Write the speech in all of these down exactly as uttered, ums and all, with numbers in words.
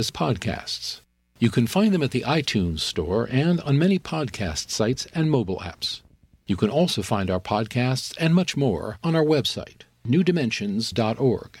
as podcasts. You can find them at the iTunes Store and on many podcast sites and mobile apps. You can also find our podcasts and much more on our website, new dimensions dot org.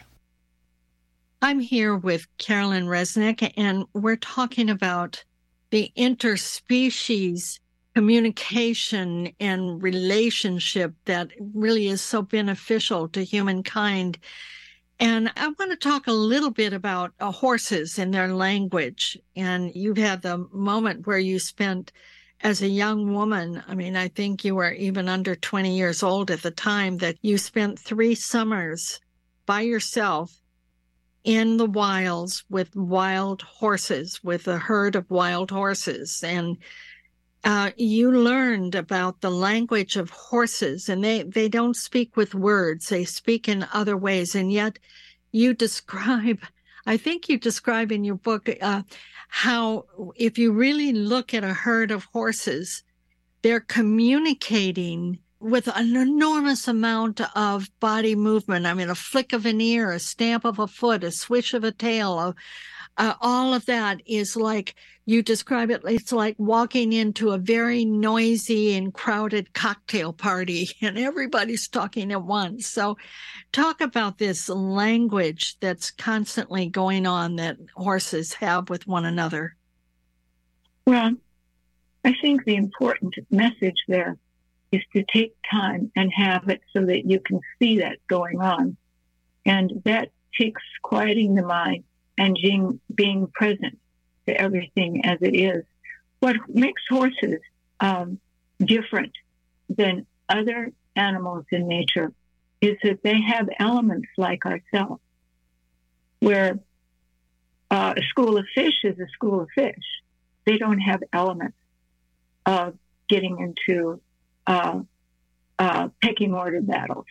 I'm here with Carolyn Resnick, and we're talking about the interspecies communication and relationship that really is so beneficial to humankind. And I want to talk a little bit about uh, horses and their language. And you've had the moment where you spent, as a young woman, I mean, I think you were even under twenty years old at the time, that you spent three summers by yourself in the wilds with wild horses, with a herd of wild horses. And uh, you learned about the language of horses, and they, they don't speak with words. They speak in other ways. And yet you describe, I think you describe in your book, uh, how if you really look at a herd of horses, they're communicating with an enormous amount of body movement. I mean, a flick of an ear, a stamp of a foot, a swish of a tail, a, uh, all of that is like, you describe it, it's like walking into a very noisy and crowded cocktail party and everybody's talking at once. So talk about this language that's constantly going on that horses have with one another. Well, I think the important message there is to take time and have it so that you can see that going on. And that takes quieting the mind and being, being present to everything as it is. What makes horses um, different than other animals in nature is that they have elements like ourselves, where uh, a school of fish is a school of fish. They don't have elements of getting into uh, uh, pecking order battles.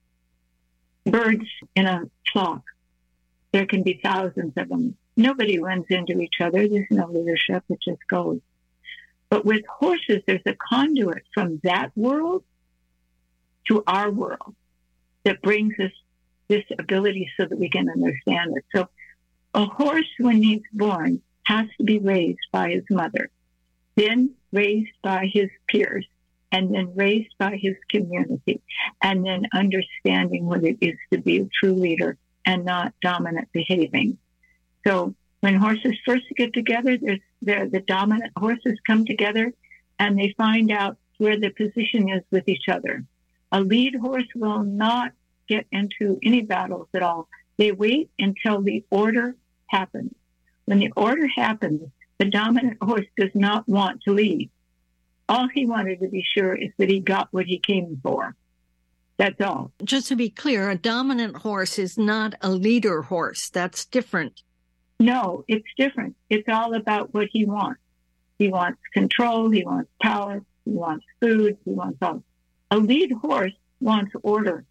Birds in a flock, there can be thousands of them. Nobody runs into each other. There's no leadership. It just goes. But with horses, there's a conduit from that world to our world that brings us this ability so that we can understand it. So a horse, when he's born, has to be raised by his mother, then raised by his peers, and then raised by his community, and then understanding what it is to be a true leader and not dominant behaving. So when horses first get together, there's, the dominant horses come together and they find out where the position is with each other. A lead horse will not get into any battles at all. They wait until the order happens. When the order happens, the dominant horse does not want to lead. All he wanted to be sure is that he got what he came for. That's all. Just to be clear, a dominant horse is not a leader horse. That's different. No, it's different. It's all about what he wants. He wants control. He wants power. He wants food. He wants all. A lead horse wants order.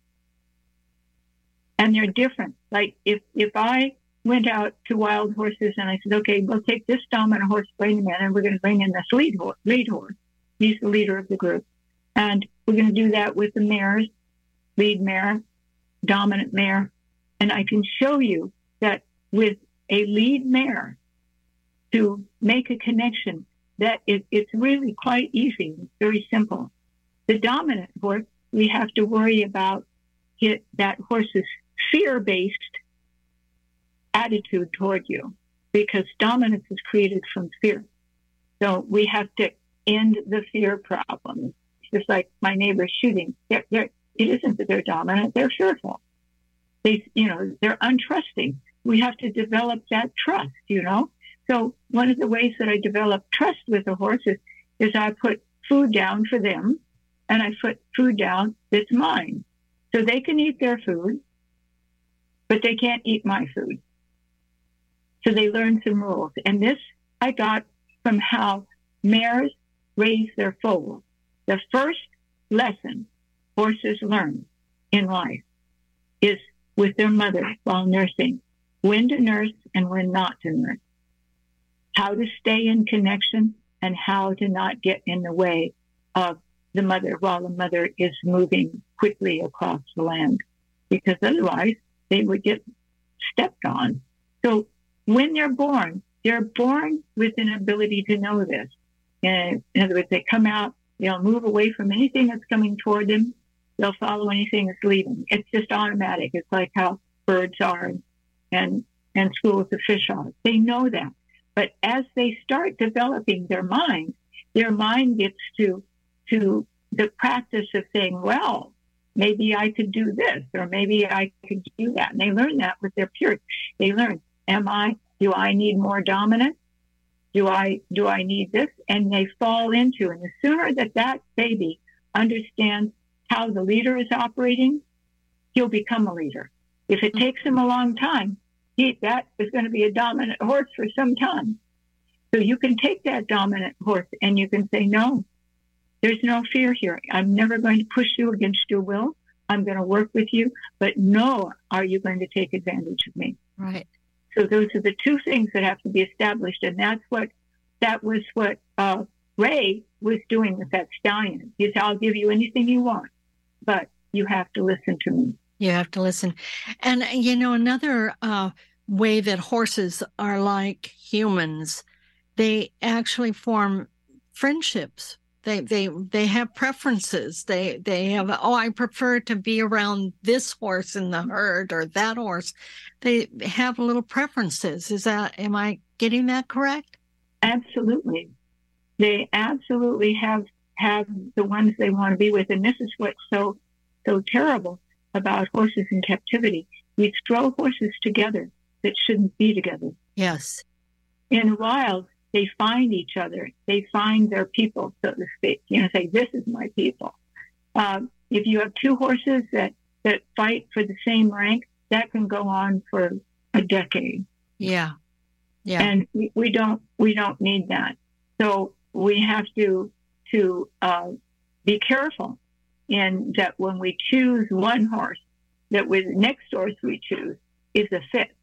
And they're different. Like if, if I went out to wild horses and I said, okay, we'll take this dominant horse, bring him in, and we're going to bring in this lead horse. Lead horse. He's the leader of the group. And we're going to do that with the mares, lead mare, dominant mare. And I can show you that with a lead mare, to make a connection, that it, it's really quite easy. It's very simple. The dominant horse, we have to worry about it, that horse's fear-based attitude toward you, because dominance is created from fear. So we have to end the fear problem. Just like my neighbor's shooting. They're, they're, it isn't that they're dominant, they're fearful. They, you know, they're untrusting. We have to develop that trust, you know. So one of the ways that I develop trust with the horses is I put food down for them, and I put food down that's mine. So they can eat their food, but they can't eat my food. So they learn some rules. And this I got from how mares raise their foals. The first lesson horses learn in life is with their mother while nursing, when to nurse and when not to nurse, how to stay in connection and how to not get in the way of the mother while the mother is moving quickly across the land, because otherwise they would get stepped on. So when they're born, they're born with an ability to know this. And in other words, they come out, they'll move away from anything that's coming toward them. They'll follow anything that's leaving. It's just automatic. It's like how birds are and, and schools of fish are. They know that. But as they start developing their mind, their mind gets to, to the practice of saying, well, maybe I could do this, or maybe I could do that. And they learn that with their peers. They learn, am I, do I need more dominance? Do I, do I need this? And they fall into, and the sooner that that baby understands how the leader is operating, he'll become a leader. If it takes him a long time, he, that is going to be a dominant horse for some time. So you can take that dominant horse and you can say, no, there's no fear here. I'm never going to push you against your will. I'm going to work with you, but no, are you going to take advantage of me? Right. So those are the two things that have to be established. And that's what, that was what uh, Ray was doing with that stallion. He said, I'll give you anything you want, but you have to listen to me. You have to listen. And, you know, another uh, way that horses are like humans, they actually form friendships. They they they have preferences. They they have, oh, I prefer to be around this horse in the herd or that horse. They have little preferences. Is that, am I getting that correct? Absolutely. They absolutely have have the ones they want to be with. And this is what's so so terrible about horses in captivity. We throw horses together that shouldn't be together. Yes. In the wild, they find each other. They find their people, so to speak. You know, say, this is my people. Um, if you have two horses that, that fight for the same rank, that can go on for a decade. Yeah. Yeah. And we, we don't we don't need that. So we have to to uh, be careful in that when we choose one horse, that with the next horse we choose is a fit.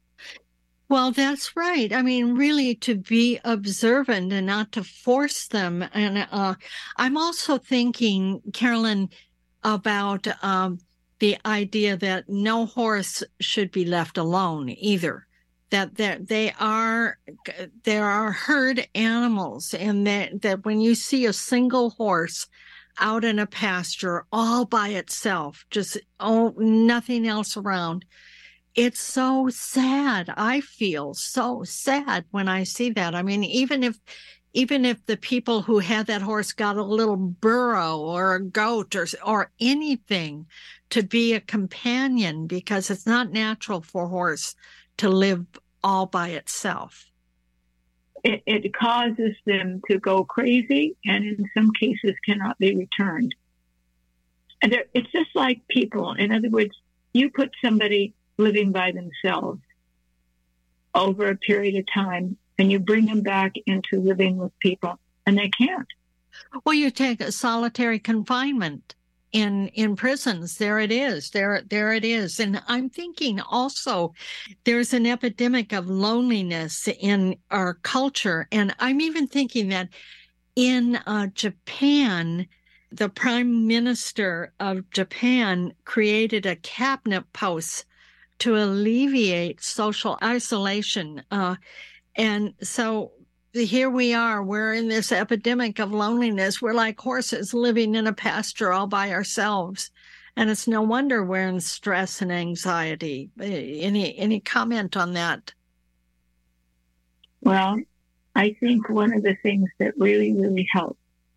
Well, that's right. I mean, really to be observant and not to force them. And uh, I'm also thinking, Carolyn, about um, the idea that no horse should be left alone either. That that they are there are herd animals, and that that when you see a single horse out in a pasture all by itself, just oh nothing else around. It's so sad. I feel so sad when I see that. I mean, even if, even if the people who had that horse got a little burro or a goat or or anything to be a companion, because it's not natural for a horse to live all by itself. It, it causes them to go crazy, and in some cases cannot be returned. And it's just like people. In other words, you put somebody living by themselves over a period of time, and you bring them back into living with people, and they can't. Well, you take a solitary confinement in in prisons. There it is. There, there it is. And I'm thinking also there's an epidemic of loneliness in our culture. And I'm even thinking that in uh, Japan, the Prime Minister of Japan created a cabinet post to alleviate social isolation. Uh, and so here we are, we're in this epidemic of loneliness. We're like horses living in a pasture all by ourselves. And it's no wonder we're in stress and anxiety. Any, any comment on that? Well, I think one of the things that really, really helps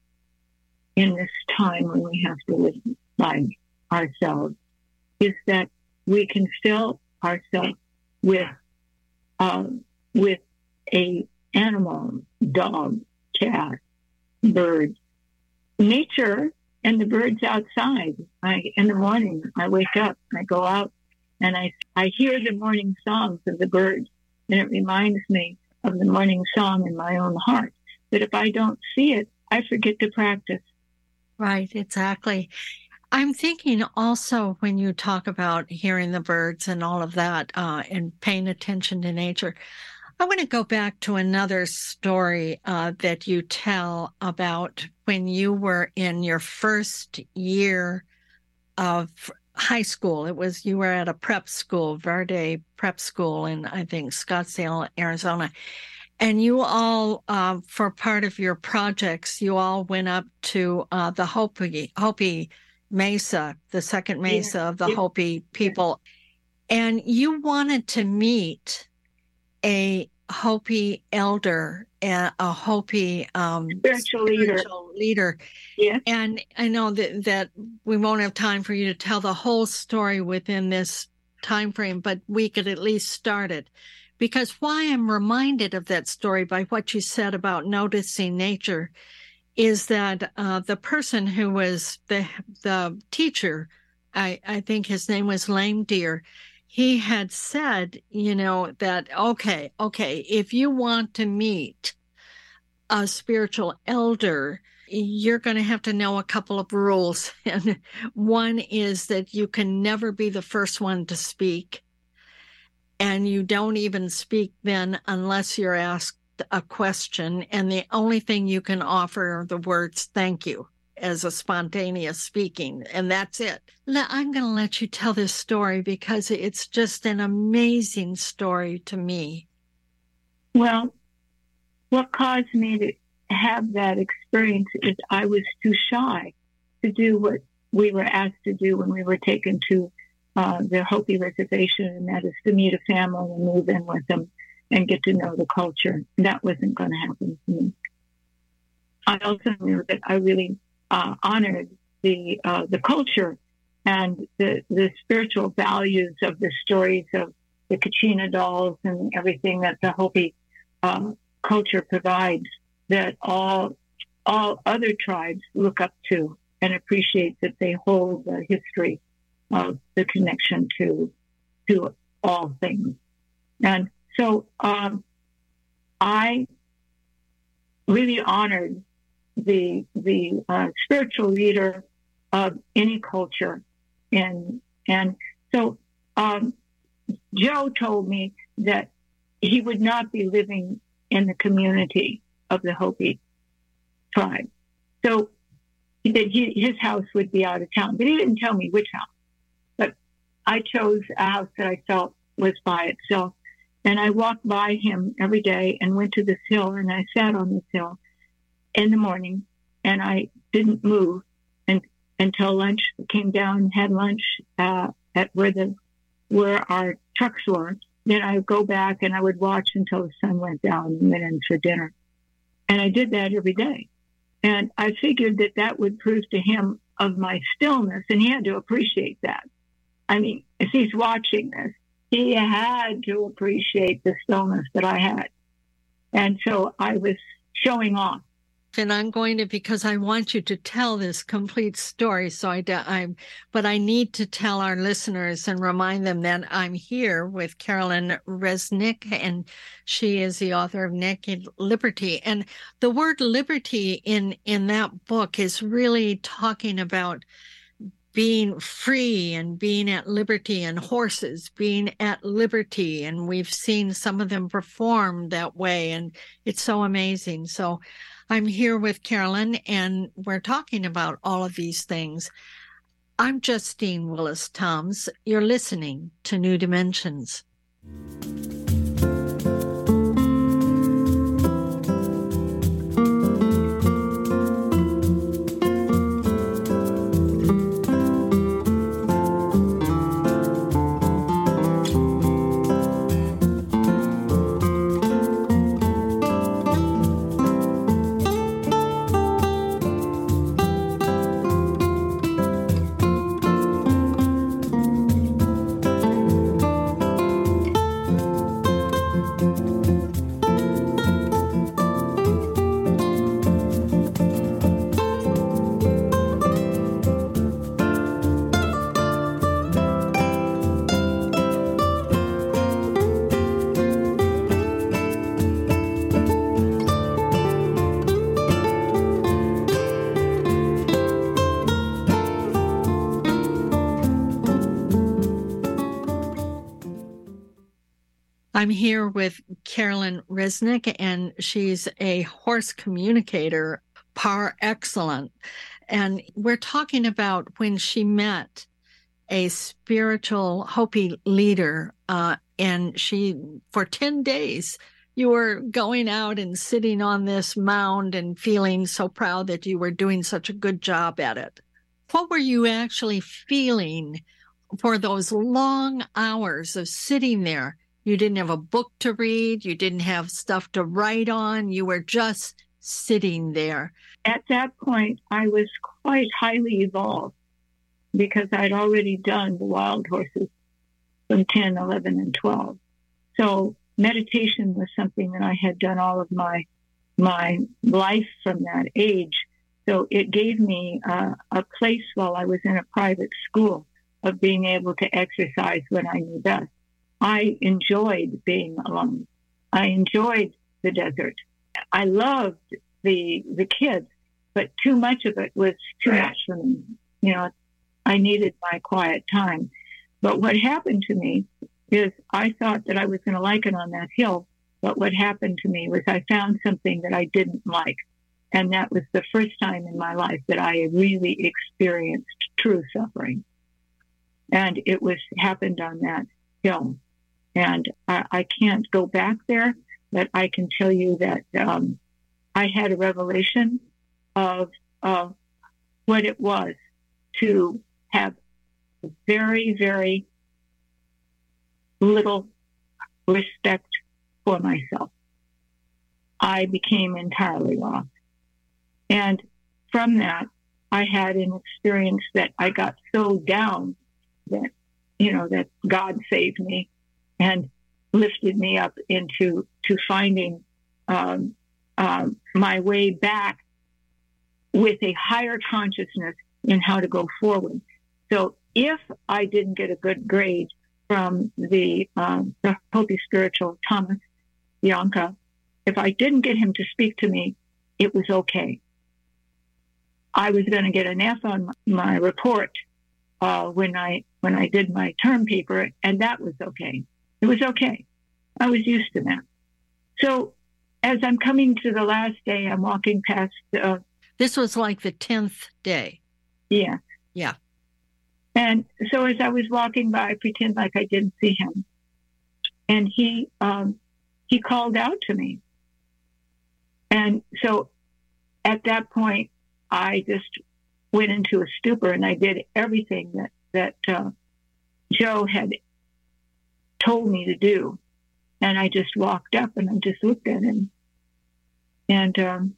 in this time when we have to live by ourselves is that we can fill ourselves with um, with a animal, dog, cat, bird, nature, and the birds outside. I, in the morning, I wake up, I go out, and I I hear the morning songs of the birds, and it reminds me of the morning song in my own heart. But if I don't see it, I forget to practice. Right, exactly. I'm thinking also when you talk about hearing the birds and all of that uh, and paying attention to nature, I want to go back to another story uh, that you tell about when you were in your first year of high school. It was, you were at a prep school, Verde Prep School in, I think, Scottsdale, Arizona. And you all, uh, for part of your projects, you all went up to uh, the Hopi, Hopi Mesa, the second Mesa yeah. of the yeah. Hopi people. Yeah. And you wanted to meet a Hopi elder, a, a Hopi um, spiritual leader. Spiritual leader. Yeah. And I know that, that we won't have time for you to tell the whole story within this time frame, but we could at least start it. Because why I'm reminded of that story by what you said about noticing nature is that uh, the person who was the the teacher, I, I think his name was Lame Deer, he had said, you know, that, okay, okay, if you want to meet a spiritual elder, you're going to have to know a couple of rules. And one is that you can never be the first one to speak. And you don't even speak then unless you're asked a question. And the only thing you can offer are the words, thank you, as a spontaneous speaking. And that's it. I'm going to let you tell this story because it's just an amazing story to me. Well, what caused me to have that experience is I was too shy to do what we were asked to do when we were taken to Uh, the Hopi reservation, and that is to meet a family and move in with them and get to know the culture. That wasn't going to happen to me. I also knew that I really uh, honored the uh, the culture and the the spiritual values of the stories of the Kachina dolls and everything that the Hopi uh, culture provides, that all all other tribes look up to and appreciate, that they hold the history of the connection to to all things. And so um, I really honored the the uh, spiritual leader of any culture. And, and so um, Joe told me that he would not be living in the community of the Hopi tribe. So that he, his house would be out of town, but he didn't tell me which house. I chose a house that I felt was by itself. And I walked by him every day and went to this hill, and I sat on this hill in the morning, and I didn't move and, until lunch. Came down and had lunch uh, at where the where our trucks were. Then I would go back and I would watch until the sun went down and went in for dinner. And I did that every day. And I figured that that would prove to him of my stillness, and he had to appreciate that. I mean, if he's watching this, he had to appreciate the stillness that I had. And so I was showing off. And I'm going to, because I want you to tell this complete story. So I, I'm, but I need to tell our listeners and remind them that I'm here with Carolyn Resnick, and she is the author of Naked Liberty. And the word liberty in, in that book is really talking about being free and being at liberty, and horses being at liberty. And we've seen some of them perform that way, and it's so amazing. So I'm here with Carolyn, and we're talking about all of these things. I'm Justine Willis Toms. You're listening to New Dimensions. I'm here with Carolyn Resnick, and she's a horse communicator par excellence. And we're talking about when she met a spiritual Hopi leader, uh, and she, for ten days, you were going out and sitting on this mound and feeling so proud that you were doing such a good job at it. What were you actually feeling for those long hours of sitting there? You didn't have a book to read. You didn't have stuff to write on. You were just sitting there. At that point, I was quite highly evolved because I'd already done the wild horses from ten, eleven, and twelve. So meditation was something that I had done all of my my life from that age. So it gave me uh, a place while I was in a private school of being able to exercise when I knew best. I enjoyed being alone. I enjoyed the desert. I loved the the kids, but too much of it was too much for me. You know, I needed my quiet time. But what happened to me is I thought that I was going to like it on that hill. But what happened to me was I found something that I didn't like. And that was the first time in my life that I really experienced true suffering. And it was happened on that hill. And I, I can't go back there, but I can tell you that um, I had a revelation of uh, what it was to have very, very little respect for myself. I became entirely lost. And from that, I had an experience that I got so down that, you know, that God saved me and lifted me up into to finding um, um, my way back with a higher consciousness in how to go forward. So if I didn't get a good grade from the, um, the Hopi spiritual Thomas Bianca, if I didn't get him to speak to me, it was okay. I was going to get an F on my report uh, when I when I did my term paper, and that was okay. It was okay. I was used to that. So as I'm coming to the last day, I'm walking past. Uh, this was like the tenth day. Yeah. Yeah. And so as I was walking by, I pretend like I didn't see him. And he um, he called out to me. And so at that point, I just went into a stupor, and I did everything that, that uh, Joe had told me to do. And I just walked up and I just looked at him. And, um,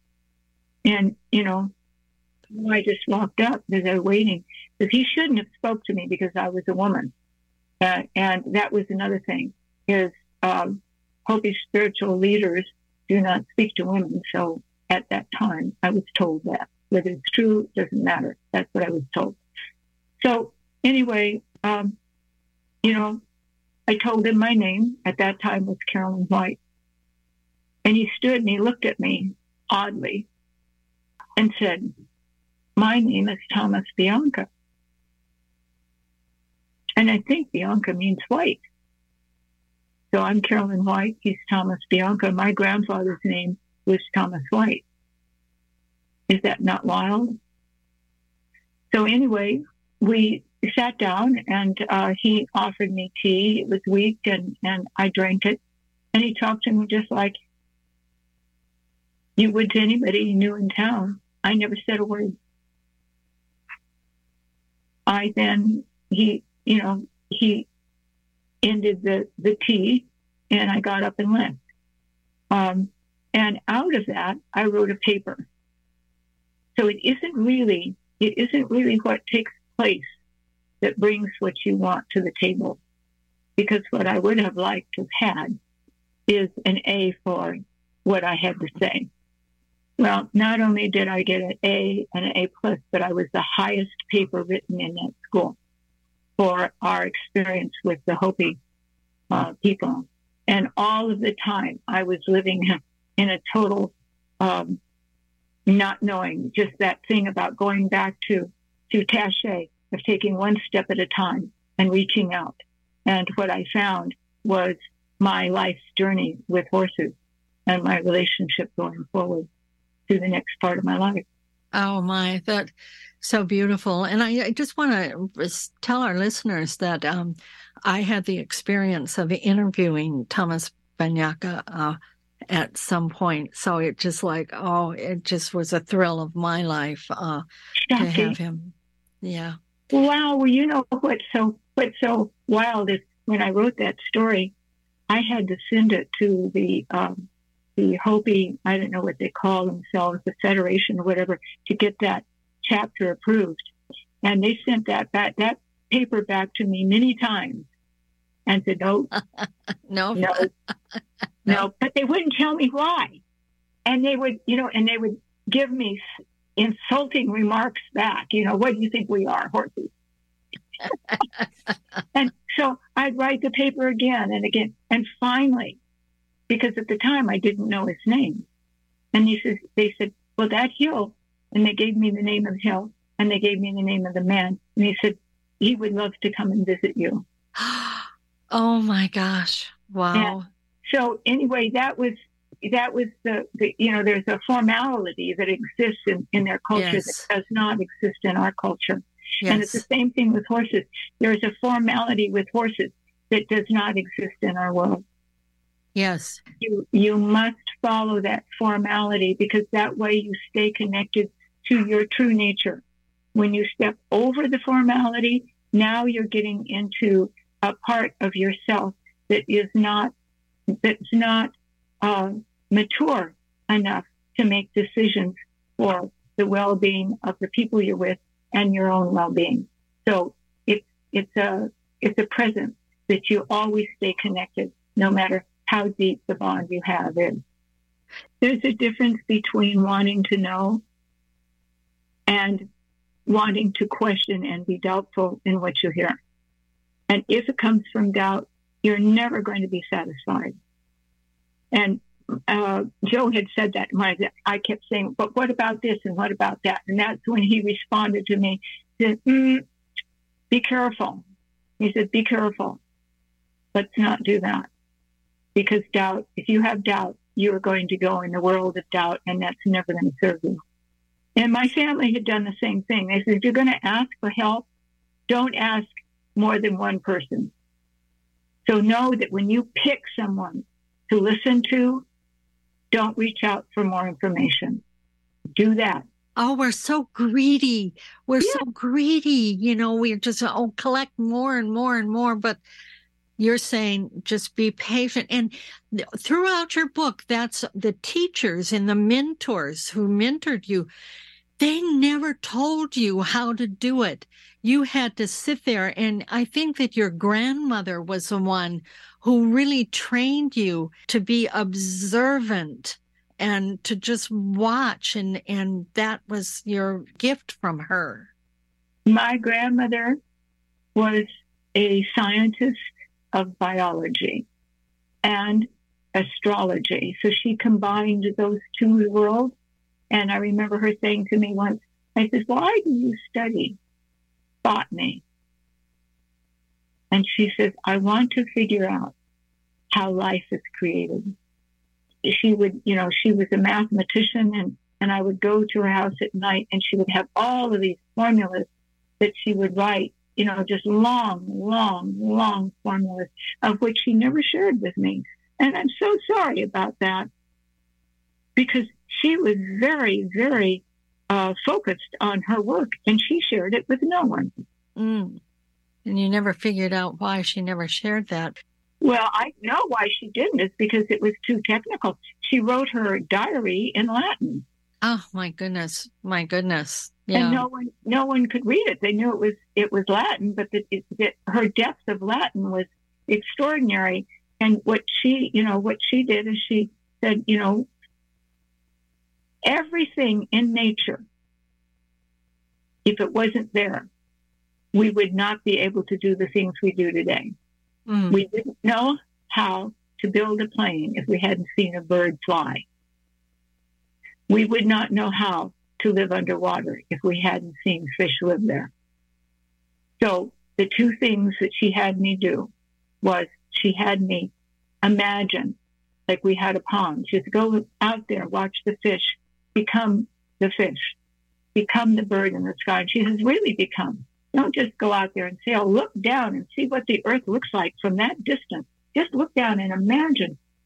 and you know, I just walked up as I was waiting. Because he shouldn't have spoke to me because I was a woman. Uh, and that was another thing, is um, Hopi spiritual leaders do not speak to women. So at that time, I was told that. Whether it's true, doesn't matter. That's what I was told. So anyway, um, you know, I told him my name. At that time was Carolyn White. And he stood and he looked at me oddly and said, "My name is Thomas Bianca." And I think Bianca means white. So I'm Carolyn White. He's Thomas Bianca. My grandfather's name was Thomas White. Is that not wild? So anyway, we sat down and uh, he offered me tea. It was weak and, and I drank it. And he talked to me just like you would to anybody you knew in town. I never said a word. I then, he, you know, he ended the, the tea and I got up and left. Um, and out of that, I wrote a paper. So it isn't really, it isn't really what takes place that brings what you want to the table. Because what I would have liked to have had is an A for what I had to say. Well, not only did I get an A and an A plus, but I was the highest paper written in that school for our experience with the Hopi uh, people. And all of the time I was living in a total um, not knowing, just that thing about going back to, to Taché, of taking one step at a time and reaching out. And what I found was my life's journey with horses and my relationship going forward to the next part of my life. Oh my, that's so beautiful. And I, I just want to tell our listeners that um, I had the experience of interviewing Thomas Banyaka uh, at some point. So it just like, oh, it just was a thrill of my life uh, to have him. Yeah. Wow. Well, you know what's so, what's so wild is when I wrote that story, I had to send it to the um, the Hopi, I don't know what they call themselves, the Federation or whatever, to get that chapter approved. And they sent that back, that paper back to me many times and said, no, no, no, no, but they wouldn't tell me why. And they would, you know, and they would give me insulting remarks back. You know, what do you think we are, horses? And so I'd write the paper again and again. And finally, because at the time I didn't know his name. And he says, they said, well, that hill. And they gave me the name of the hill and they gave me the name of the man. And he said, he would love to come and visit you. Oh my gosh. Wow. And so anyway, that was, that was the, the, you know, there's a formality that exists in, in their culture Yes. that does not exist in our culture. Yes. And it's the same thing with horses. There's a formality with horses that does not exist in our world. Yes. You you must follow that formality because that way you stay connected to your true nature. When you step over the formality, now you're getting into a part of yourself that is not that's not uh, mature enough to make decisions for the well-being of the people you're with and your own well-being. So it's it's a it's a presence that you always stay connected, no matter how deep the bond you have is. There's a difference between wanting to know and wanting to question and be doubtful in what you hear. And if it comes from doubt, you're never going to be satisfied. And uh, Joe had said that when I kept saying, but what about this and what about that? And that's when he responded to me, he said, mm, be careful. He said, be careful. Let's not do that. Because doubt, if you have doubt, you are going to go in the world of doubt, and that's never going to serve you. And my family had done the same thing. They said, if you're going to ask for help, don't ask more than one person. So know that when you pick someone to listen to, don't reach out for more information. Do that. Oh, we're so greedy. We're Yeah. so greedy. You know, we just, oh, collect more and more and more. But you're saying just be patient. And th- throughout your book, that's the teachers and the mentors who mentored you. They never told you how to do it. You had to sit there. And I think that your grandmother was the one who really trained you to be observant and to just watch. And, and that was your gift from her. My grandmother was a scientist of biology and astrology. So she combined those two worlds. And I remember her saying to me once, I said, why do you study botany? And she says, I want to figure out how life is created. She would, you know, she was a mathematician, and, and I would go to her house at night and she would have all of these formulas that she would write, you know, just long, long, long formulas of which she never shared with me. And I'm so sorry about that because she was very, very uh, focused on her work and she shared it with no one. Mm. And you never figured out why she never shared that. Well, I know why she didn't. It's because it was too technical. She wrote her diary in Latin. Oh, my goodness. My goodness. Yeah. And no one, no one could read it. They knew it was, it was Latin, but that it, that her depth of Latin was extraordinary. And what she, you know, what she did is she said, you know, everything in nature, if it wasn't there, we would not be able to do the things we do today. Mm. We didn't know how to build a plane if we hadn't seen a bird fly. We would not know how to live underwater if we hadn't seen fish live there. So the two things that she had me do was she had me imagine like we had a pond. She said, go out there, watch the fish, become the fish, become the bird in the sky. And she says, really become. Don't just go out there and sail. Look down and see what the earth looks like from that distance. Just look down and imagine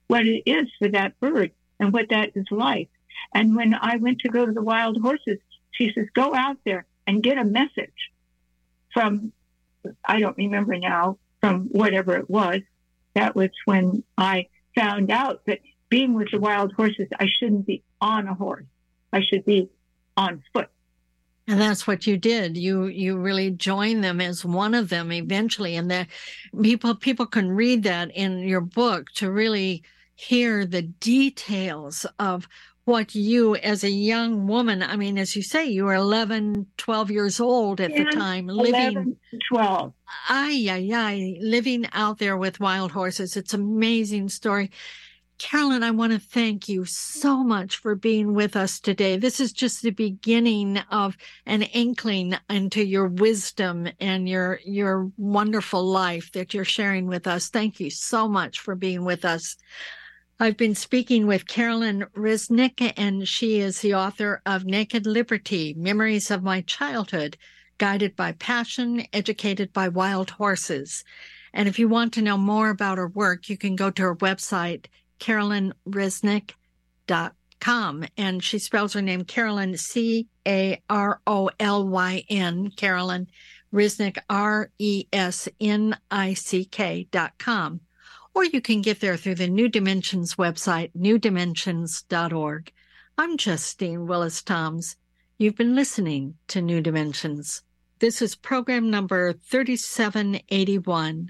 what it is for that bird and what that is like. And when I went to go to the wild horses, she says, go out there and get a message from, I don't remember now, from whatever it was. That was when I found out that being with the wild horses, I shouldn't be on a horse. I should be on foot. And that's what you did. You you really joined them as one of them eventually. And that people people can read that in your book to really hear the details of what you as a young woman, I mean, as you say, you were eleven, twelve years old at yeah, the time, living eleven, twelve. Ay, ay, ay, living out there with wild horses. It's an amazing story. Carolyn, I want to thank you so much for being with us today. This is just the beginning of an inkling into your wisdom and your your wonderful life that you're sharing with us. Thank you so much for being with us. I've been speaking with Carolyn Resnick, and she is the author of Naked Liberty, Memories of My Childhood, Guided by Passion, Educated by Wild Horses. And if you want to know more about her work, you can go to her website, carolyn resnick dot com. And she spells her name Carolyn, C A R O L Y N, Carolyn Resnick, R E S N I C K dot com. Or you can get there through the New Dimensions website, new dimensions dot org. I'm Justine Willis-Toms. You've been listening to New Dimensions. This is program number thirty-seven eighty-one.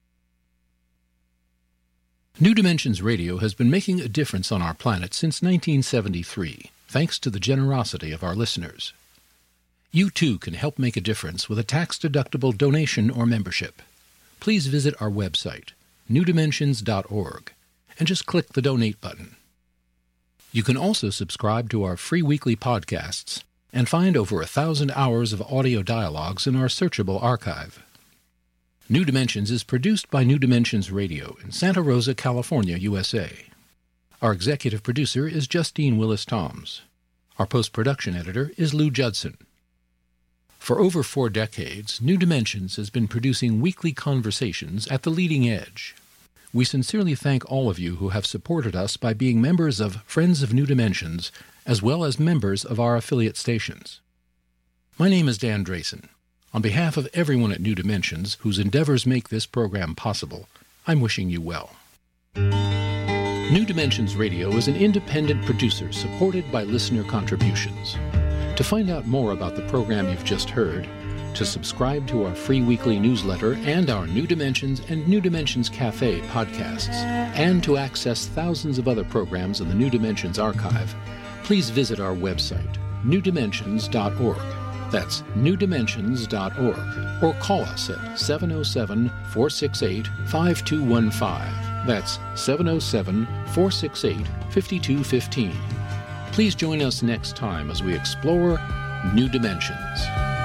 New Dimensions Radio has been making a difference on our planet since nineteen seventy-three, thanks to the generosity of our listeners. You too can help make a difference with a tax-deductible donation or membership. Please visit our website, new dimensions dot org, and just click the Donate button. You can also subscribe to our free weekly podcasts and find over a thousand hours of audio dialogues in our searchable archive. New Dimensions is produced by New Dimensions Radio in Santa Rosa, California, U S A. Our executive producer is Justine Willis-Toms. Our post-production editor is Lou Judson. For over four decades, New Dimensions has been producing weekly conversations at the leading edge. We sincerely thank all of you who have supported us by being members of Friends of New Dimensions, as well as members of our affiliate stations. My name is Dan Drayson. On behalf of everyone at New Dimensions, whose endeavors make this program possible, I'm wishing you well. New Dimensions Radio is an independent producer supported by listener contributions. To find out more about the program you've just heard, to subscribe to our free weekly newsletter and our New Dimensions and New Dimensions Cafe podcasts, and to access thousands of other programs in the New Dimensions archive, please visit our website, new dimensions dot org. That's new dimensions dot org, or call us at seven oh seven, four six eight, five two one five. That's seven oh seven, four six eight, five two one five. Please join us next time as we explore New Dimensions.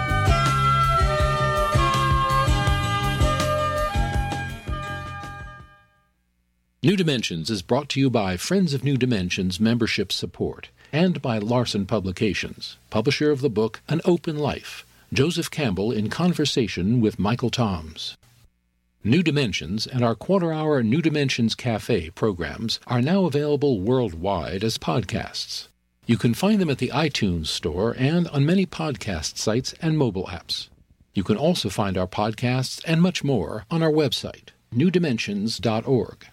New Dimensions is brought to you by Friends of New Dimensions membership support and by Larson Publications, publisher of the book An Open Life, Joseph Campbell in conversation with Michael Toms. New Dimensions and our quarter-hour New Dimensions Cafe programs are now available worldwide as podcasts. You can find them at the iTunes Store and on many podcast sites and mobile apps. You can also find our podcasts and much more on our website, new dimensions dot org.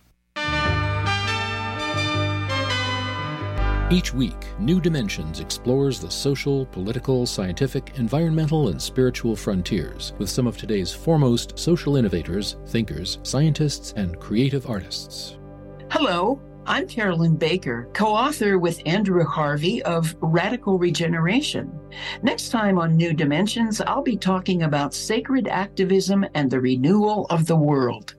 Each week, New Dimensions explores the social, political, scientific, environmental, and spiritual frontiers with some of today's foremost social innovators, thinkers, scientists, and creative artists. Hello, I'm Carolyn Baker, co-author with Andrew Harvey of Radical Regeneration. Next time on New Dimensions, I'll be talking about sacred activism and the renewal of the world.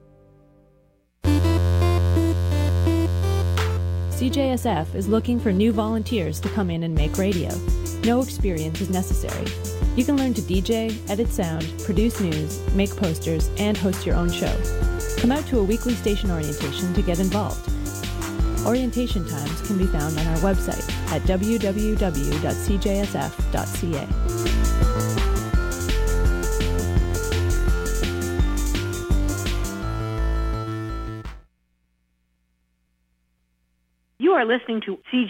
C J S F is looking for new volunteers to come in and make radio. No experience is necessary. You can learn to D J, edit sound, produce news, make posters, and host your own show. Come out to a weekly station orientation to get involved. Orientation times can be found on our website at w w w dot c j s f dot c a. are listening to C